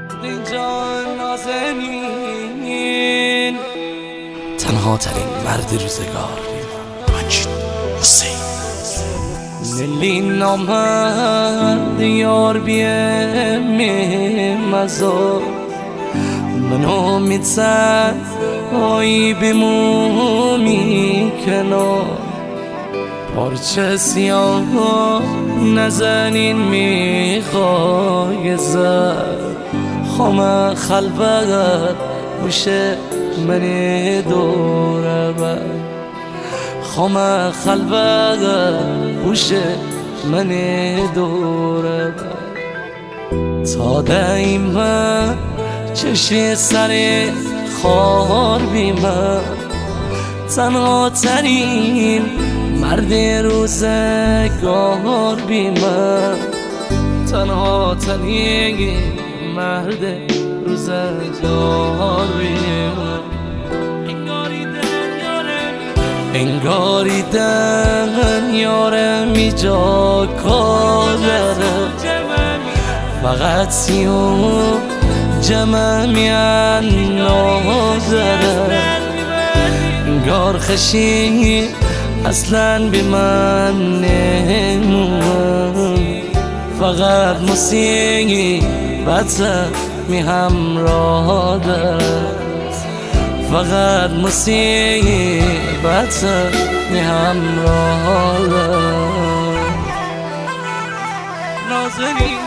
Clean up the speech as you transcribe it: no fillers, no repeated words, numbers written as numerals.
اینجا نازنین تنها ترین مرد روزگار مجید حسین لیلی نامرد یار بیه مزار من امید زد آیی بمومی کنار پارچه سیاه نزنین میخوای زد خام خلوت بوشه من دوره بر خام خلوت بوشه من دوره بر تا دایما چشی سر خار بیمه تنها ترین مرد روزگار بیمه تنها ترین مرد روزگار بیمه انگاری دن یارم ایجا کار داره فقط سیون جمع میان نازده انگار خشی اصلا بی من نمون فقط موسیقی بطه می همراه داره فقط موسیقی بطه می همراه داره نازنین